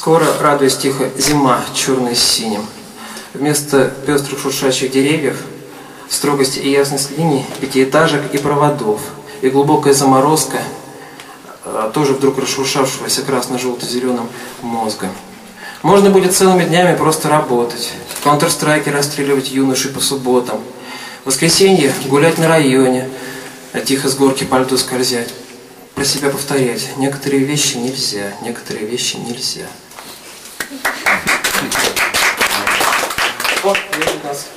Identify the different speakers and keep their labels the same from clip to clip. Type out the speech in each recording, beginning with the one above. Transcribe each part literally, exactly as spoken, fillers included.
Speaker 1: Скоро, радуясь тихо, зима, черная с синим. Вместо пестрых шуршащих деревьев, строгости и ясность линий, пятиэтажек и проводов, и глубокая заморозка, тоже вдруг расшуршавшегося красно-желто-зеленым мозга. Можно будет целыми днями просто работать, в Counter-Strike расстреливать юношей по субботам, в воскресенье гулять на районе, а тихо с горки по льду скользять. Про себя повторять: некоторые вещи нельзя, некоторые вещи нельзя. О, едет нас.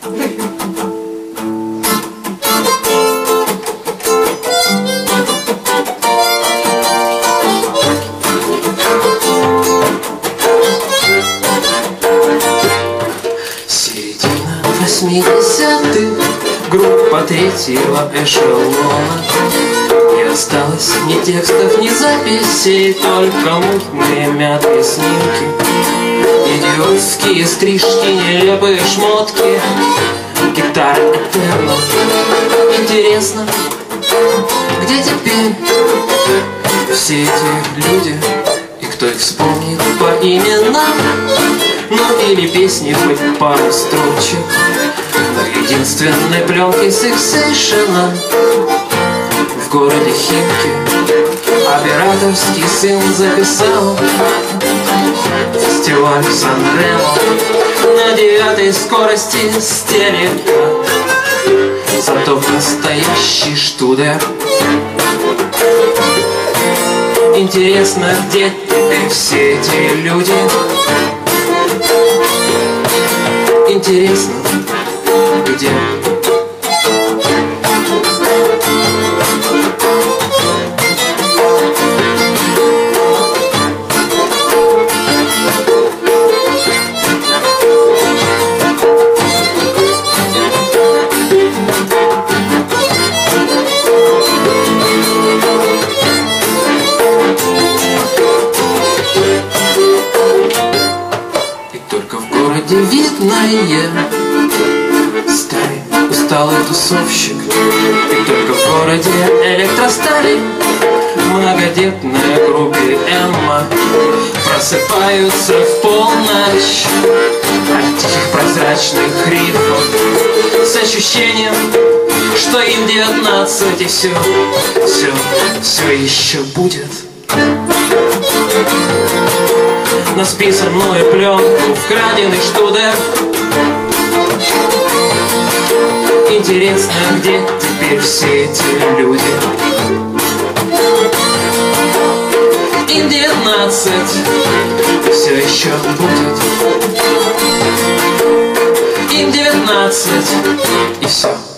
Speaker 1: Середина восьмидесятых, группа третьего эшелона. Не осталось ни текстов, ни записей, только мутные мятые снимки, идиотские стрижки, нелепые шмотки, гитара этерна. Интересно, где теперь все эти люди, и кто их вспомнит по именам? Ну или песни хоть пару строчек на единственной пленке сексейшена. В городе Химки операторский сын записал фестиваль Сан-Ремо на девятой скорости стерео. Зато настоящий штудер. Интересно, где теперь все эти люди? Интересно, где? Видное старый усталый тусовщик, и только в городе электростали многодетная группе Эмма просыпаются в полночь от тихих прозрачных рифов с ощущением, что им девятнадцать, и все, все, все еще будет. На списанную пленку вкраденный штудер. Интересно, где теперь все эти люди? Им девятнадцать, все еще будет. Им девятнадцать, и все.